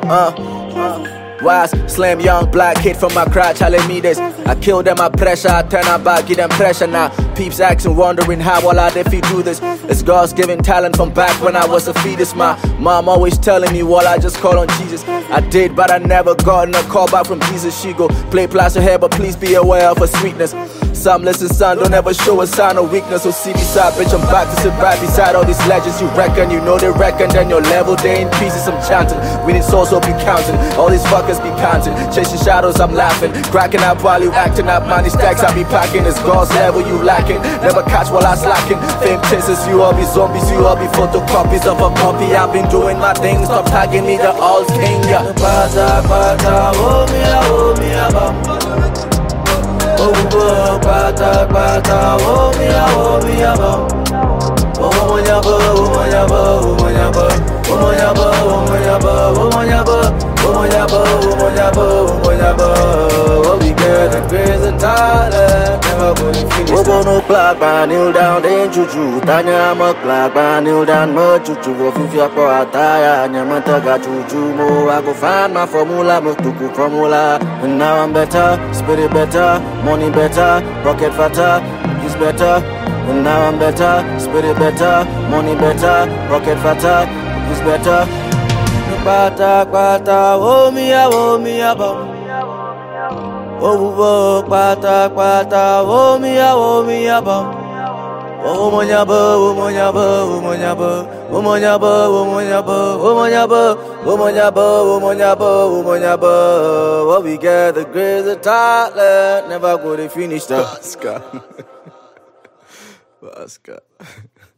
Wise, slam young black kid from my crowd telling me this. I kill them, I pressure, I turn her back, give them pressure now. Peeps asking, wondering how all I did if do this. It's God's given talent from back when I was a fetus. My mom always telling me, well, I just call on Jesus. I did, but I never gotten a call back from Jesus. She go, play plaster hair, but please be aware of her sweetness. Some listen, son, don't ever show a sign of weakness. So see beside, bitch, I'm back to sit right beside all these legends. You reckon, you know they reckon, then your level, they in pieces, I'm chanting. We need souls, so be counting. All these fuckers be counting. Chasing shadows, I'm laughing. Cracking up while you acting up. Money stacks, I be packing. It's God's level, you lacking. Never catch while I slacking. Fame chasers, you all be zombies, you all be photocopies of a puppy. I've been doing my thing, stop tagging me, the all king, yeah. Pata, pata, oh me, bam. Oh, pata, pata, oh me, bam. Oh, manyaba, oh, manyaba, oh, manyaba. Oh, manyaba, oh, manyaba, oh, manyaba. Oh, manyaba, oh, manyaba, oh, manyaba. Oh, we get the crazy talent, never gonna finish. Oh, no clock, man, kneel down, then juju. Tanya, I'm a clock, man, kneel down, no juju. If you're for a tire, Nyamataga juju. Mo, I go find my formula, Mutuku formula. And now I'm better, spirit better, money better, pocket fatter, it's better. And now I'm better, spirit better, money better, pocket fatter, it's better. Pata, pata, oh me, bam. Oh, pata, pata, oh me, bam. Oh, manyaba, oh, manyaba, oh, manyaba. Oh, manyaba, oh, manyaba, oh, manyaba. Oh, manyaba, oh, manyaba, oh, manyaba. Oh, we get the crazy talent, never go to finish that. Oscar.